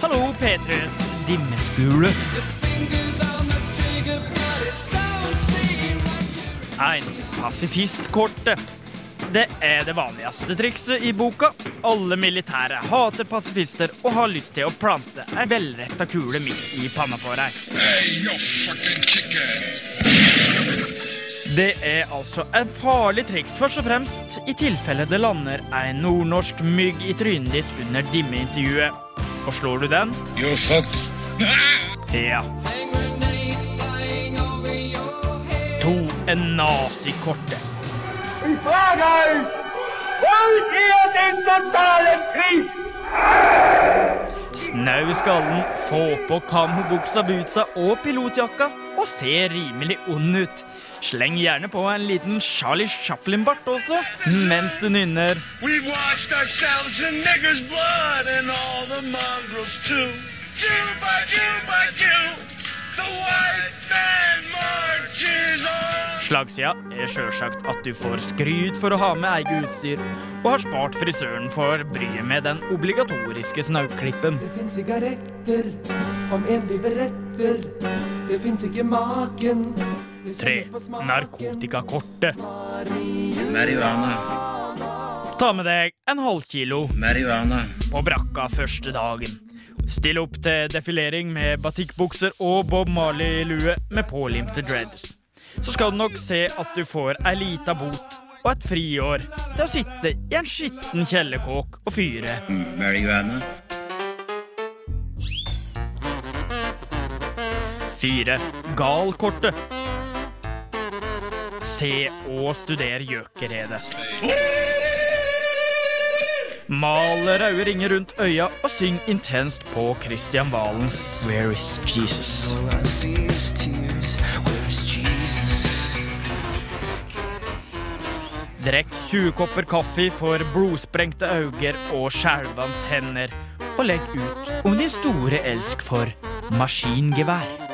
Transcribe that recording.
Hallo, P3s dimmeskule. Ein pasifistkortet. Det det vanligste trikset I boka. Alle militære hater pasifister og har lyst til å plante en velrettet kule midt I panna på deg. Hey, you fucking chicken! Det altså en farlig triks først og fremst I tilfelle det lander en nordnorsk mygg I trynet ditt under dimmeintervjuet. Og slår du den? You're fucked. Ja. 2 nazikortet. Vi fragar, hvor den totale krig? Snau skallen, få på kamobuksa, butsa og pilotjakka og se rimelig ond ut. Sleng gjerne på en liten Charlie Chaplin-bart også, mens du nynner. We've washed ourselves in niggers' blood and all the mongrels too. Jew by Jew by Jew, the white man marches on. Slagsida selvsagt at du får skryt for å ha med eget utstyr, og har spart frisøren for bryet med den obligatoriske snauklippen. Det finnes sigaretter, om en vi beretter. Det finnes ikke maken. 3 narkotikakortet. Marihuana. Ta med deg en halv kilo Marihuana. på brakka første dagen. Still opp til defilering med batikkbukser og Bob Marley-lue med pålimte dreads. Så skal du nok se at du får en lita bot og et friår til å sitte I en skitten kjellerkåk og fyre. Marihuana. 4 galkortet. Se og studer gjøkeredet. Mal røde ringer rundt øya og syng intenst på Kristian Valens Where is Jesus? Drekk 20 kopper kaffe for blodsprengte øyne og skjelvans hender, og legg ut om din store elsk for maskingevær.